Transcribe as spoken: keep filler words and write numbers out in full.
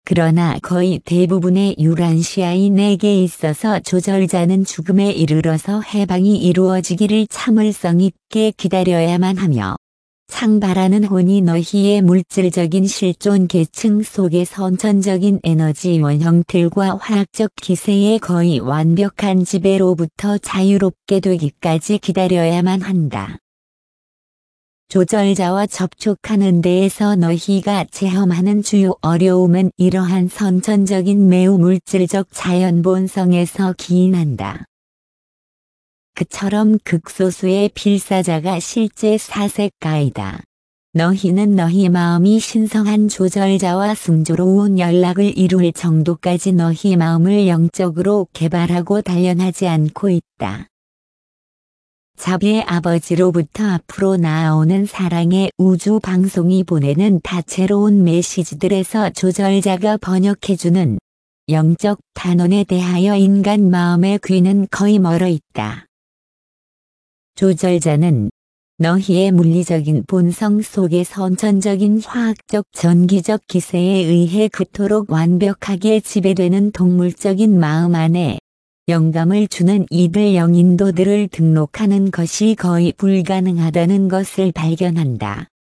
그러나 거의 대부분의 유란시아인에게 있어서 조절자는 죽음에 이르러서 해방이 이루어지기를 참을성 있게 기다려야만 하며 창발하는 혼이 너희의 물질적인 실존 계층 속의 선천적인 에너지원 형틀과 화학적 기세의 거의 완벽한 지배로부터 자유롭게 되기까지 기다려야만 한다. 조절자와 접촉하는 데에서 너희가 체험하는 주요 어려움은 이러한 선천적인 매우 물질적 자연 본성에서 기인한다. 그처럼 극소수의 필사자가 실제 사색가이다. 너희는 너희 마음이 신성한 조절자와 순조로운 연락을 이룰 정도까지 너희 마음을 영적으로 개발하고 단련하지 않고 있다. 자비의 아버지로부터 앞으로 나아오는 사랑의 우주 방송이 보내는 다채로운 메시지들에서 조절자가 번역해주는 영적 단원에 대하여 인간 마음의 귀는 거의 멀어 있다. 조절자는 너희의 물리적인 본성 속의 선천적인 화학적 전기적 기세에 의해 그토록 완벽하게 지배되는 동물적인 마음 안에 영감을 주는 이들 영인도들을 등록하는 것이 거의 불가능하다는 것을 발견한다.